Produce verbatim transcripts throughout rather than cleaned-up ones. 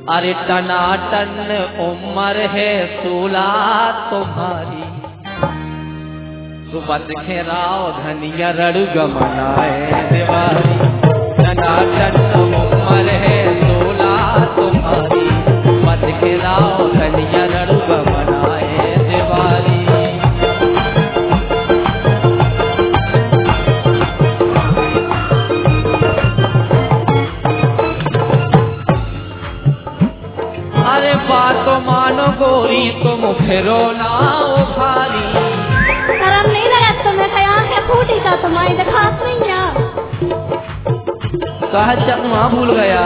अरे टनाटन उम्र है सोला तुम्हारी, सुबद खेराव धनिया रड़ुग मनाए दिवाली। टनाटन उम्र है सोला तुम्हारी, सुबद खेराव धनिया रड़ुग मनाए दिवाली। अरे बात मानो गोरी तुम फिरो ना उखारी, शर्म नहीं लगा तुम्हें? कहीं आंखें फूटी का तुम्हारी दिखात नहीं है? कहा चकमा भूल गया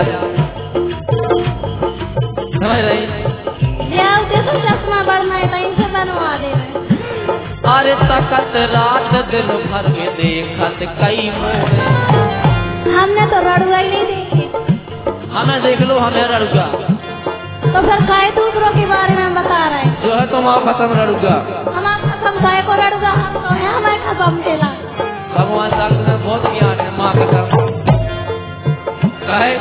समझ रही? तो चश्मा बढ़ना है तो इनसे बनवा दे। अरे तकत रात दिन भर के देखत कई मोड़, हमने तो रड़ुआ ही नहीं देखी। हमें देख लो, हमें रड़ुआ। तो फिर काय दूसरों के बारे में बता रहे हैं? जो है तुम आओ खत्म रड़ुआ। हम आप खत्म काय को रड़ुआ, हम तो है हमें खत्म देला। भगवान साहब ने बहुत ज्ञान है माँ कसम। कहे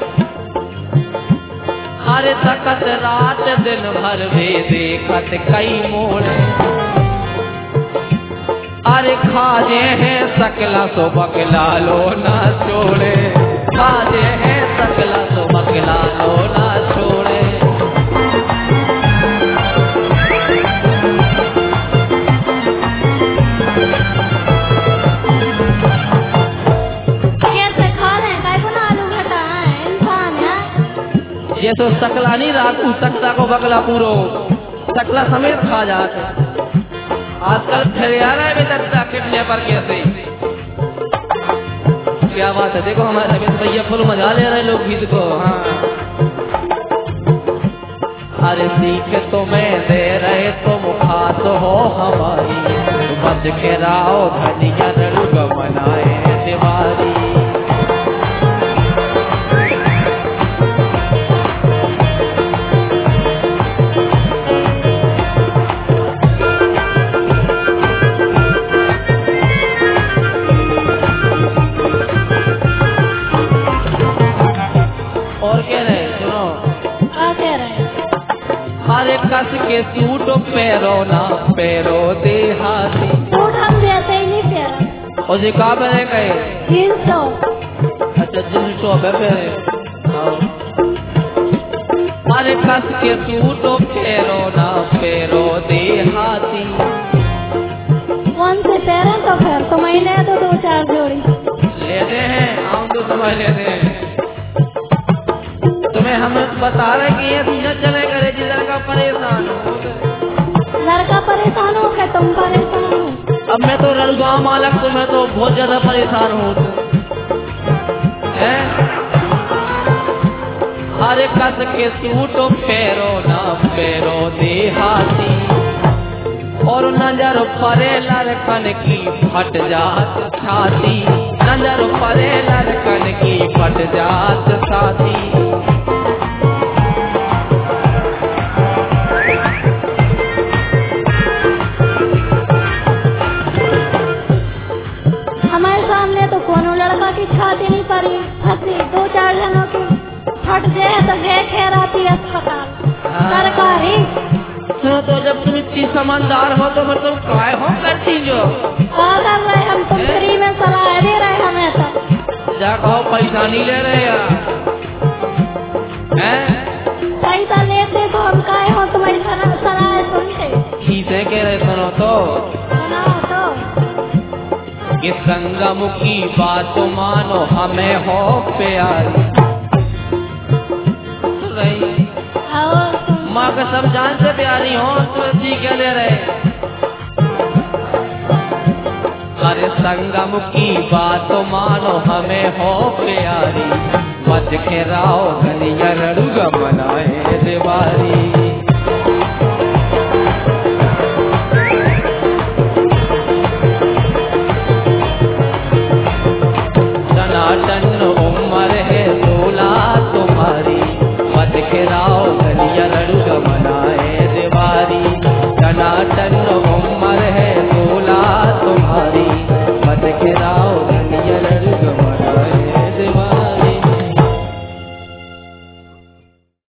अरे तकत रात दिन भर वे देखत कई मोड़, अरे खाजे हैं सकला सो बकला लो ना छोड़े, खाजे हैं सकला सो बकला लो ना छोड़े। कैसे खा रहे हैं? काय को ना आलू घटा है? इंसान है ये तो सकला नहीं, रात को सकला को बकला पूरो सकला समेत खा जाते। आजकल खरियारा में लगता किडने पर कैसे, क्या बात है। देखो हमारे रमेश भैया फुल मजा ले रहे लोग गीत को। हाँ अरे सीख तुम्हें दे रहे तुम खास हो हमारी, बच के राओ धनिया रड़ुग मनाए दिवाली। अरे कस के सूट पैरो ना पैरो दे हाथी, सूट हम देते ही नहीं पैर। और जी कहाँ पहने गए? जींस तो। अच्छा जींस तो पहने। अरे कस के सूट पैरो ना पैरो दे हाथी, कौन से पैर तो फिर तुम्हें ले दो दो चार जोड़ी। लेते हैं हम तो तुम्हें लेते हैं। तुम्हें हम बता रहे कि ये न चले करे जी, लड़का परेशान हो, लड़का परेशान हो के तुम परेशान हो। अब मैं तो रड़ुआ मालक, तो मैं तो बहुत ज्यादा परेशान हूँ। अरे कस के सूट पैरो ना पैरो दे हाथी, और नजर परे लड़कन की फट जात छाती, नजर परे लड़कन की फट जात छाती। की छाती नहीं पड़ी, फंसी दो चार जनों की फट जाए तो गए खैराती अस्पताल सरकारी। तो, तो जब तुम इतनी समझदार हो तो मतलब काय हो करती जो क्या कर रहे हम? तुम फ्री में सलाह दे रहे हमें तो। जा कहो पैसा नहीं ले रहे यार, पैसा लेते तो हम काय हो तुम्हारी सलाह सुनते? खींचे कह रहे सुनो तो सुनाओ तो। कि संगम की बात मानो हमें हो प्यारी, माँ का सब जान से प्यारी हो तो ठीक है ले रहे। अरे संगम की बात मानो हमें हो प्यारी, बच के राओ धनिया